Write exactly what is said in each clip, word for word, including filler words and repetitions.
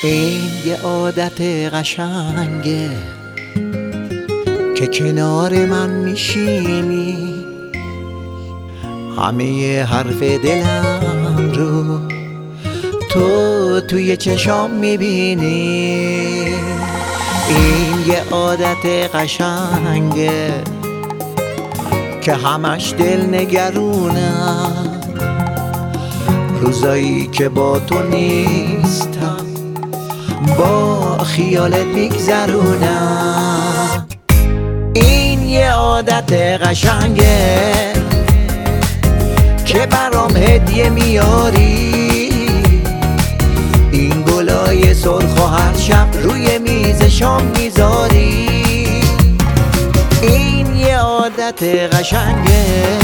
این یه عادت قشنگه که کنار من میشینی، همه حرف دلم رو تو توی چشام میبینی. این یه عادت قشنگه که همش دل نگرونم، روزایی که با تو نیستم با خیالت میگذرونم. این یه عادت قشنگه که برام هدیه میاری، این گلای سرخ و هر شب روی میز شام میذاری. این یه عادت قشنگه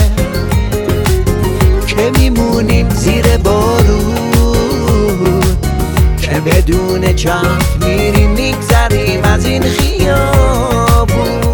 که میمونیم زیر بارون، که بدون چرخ میریم میگذریم از این خیابون.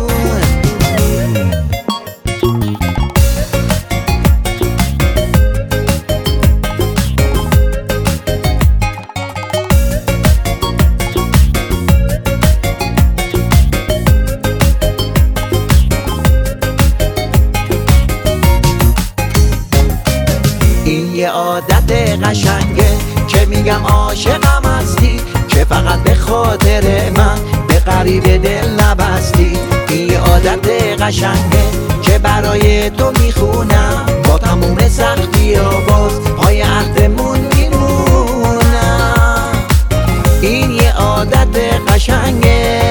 این یه عادت قشنگه که میگم عاشقم هستی، که فقط به خاطر من به غریب دل نبستی. این یه عادت قشنگه که برای تو میخونم، با تموم سختی و باز پای عهدمون میمونم. این یه عادت قشنگه،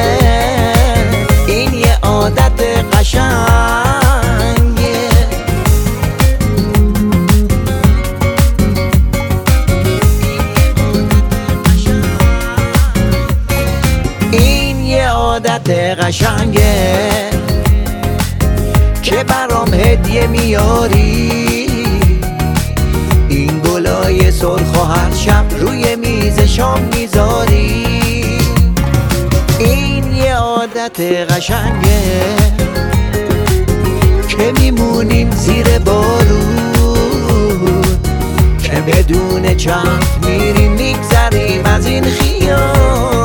این یه عادت قشنگه. عادت قشنگه که برام هدیه میاری، این گلای سرخ و هر شب روی میز شام میذاری. این یه عادت قشنگه که میمونیم زیر بارون، که بدون چرخ میریم میگذریم از این خیابون.